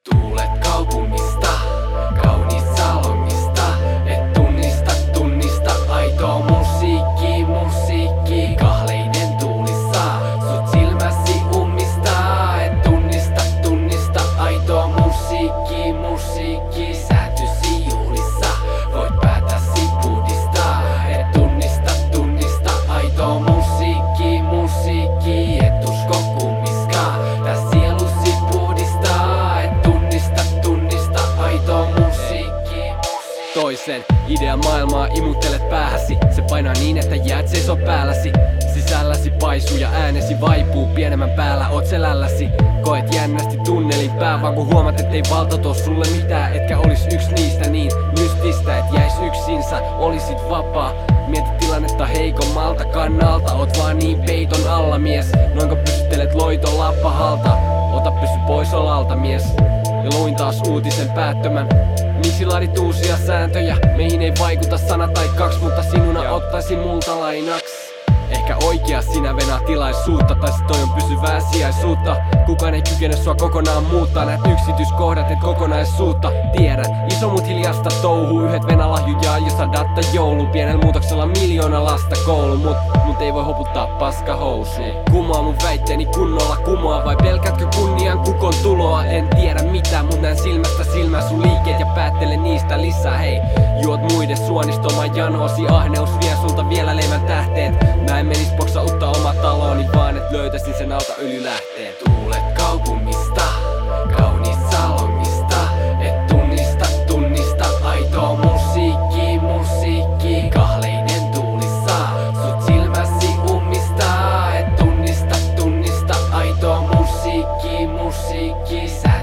Tuulet kaupungista, kaunis salongista. Et tunnista aitoa musiikki. Kahleinen tuulissa, sut silmäsi ummistaa. Et tunnista aitoa musiikki. Säätysi juhlissa, voit päätäsi puhdistaa. Et tunnista aitoa musiikki. Et usko kummiskaan, tää sielusi puhdistaa. Et tunnista aitoa musiikki. Toisen idean maailmaa imuttelet päähäsi. Se painaa niin, että jäät seisoo päälläsi. Sisälläsi paisuu ja äänesi vaipuu. Pienemmän päällä oot selälläsi. Koet jännästi tunnelin pää, vaan kun huomaat, ettei valta tuo sulle mitään. Etkä olis yks niistä niin mystistä, et jäis yksinsa, olisit vapaa. Mietit tilannetta heikommalta kannalta. Oot vaan niin peiton alla mies. Noinko pystyttelet loiton lappahalta. Ota pysy pois olalta mies. Ja luin taas uutisen päättömän. Miksi laadit uusia sääntöjä? Meihin ei vaikuta sana tai kaksi, mutta sinuna ottaisin multa lainaks. Ehkä oikea sinä venää tilaisuutta, tai sit toi on pysyvää sijaisuutta. Kukaan ei kykene sua kokonaan muuttaa, näet yksityiskohdat et kokonaisuutta. Tiedän, iso mut hiljasta touhuu, yhdet venälahjujaa jo sadatta joulu. Pienellä muutoksella 1,000,000 lasta koulu, mut ei voi hoputtaa paskahousuun. Kumoa mun väitteeni kunnolla kumoa, vai pelkätkö kunnian kukon tuloa? En tiedä mitä, mut näen silmästä silmää sun liikkeet ja päättelen niistä lisää. Hei, juot muiden suonistomaan janoosi, ahneus vie sulta vielä leivän tähteet. Mä en menis boksauttaa oma taloni, vaan et löytäisin sen alta öljylähteen. Tuulet kaupungista, kaunis salongista. Et tunnista aitoa musiikki. Kahleinen tuulissa, sut silmäsi ummistaa. Et tunnista aitoa musiikki.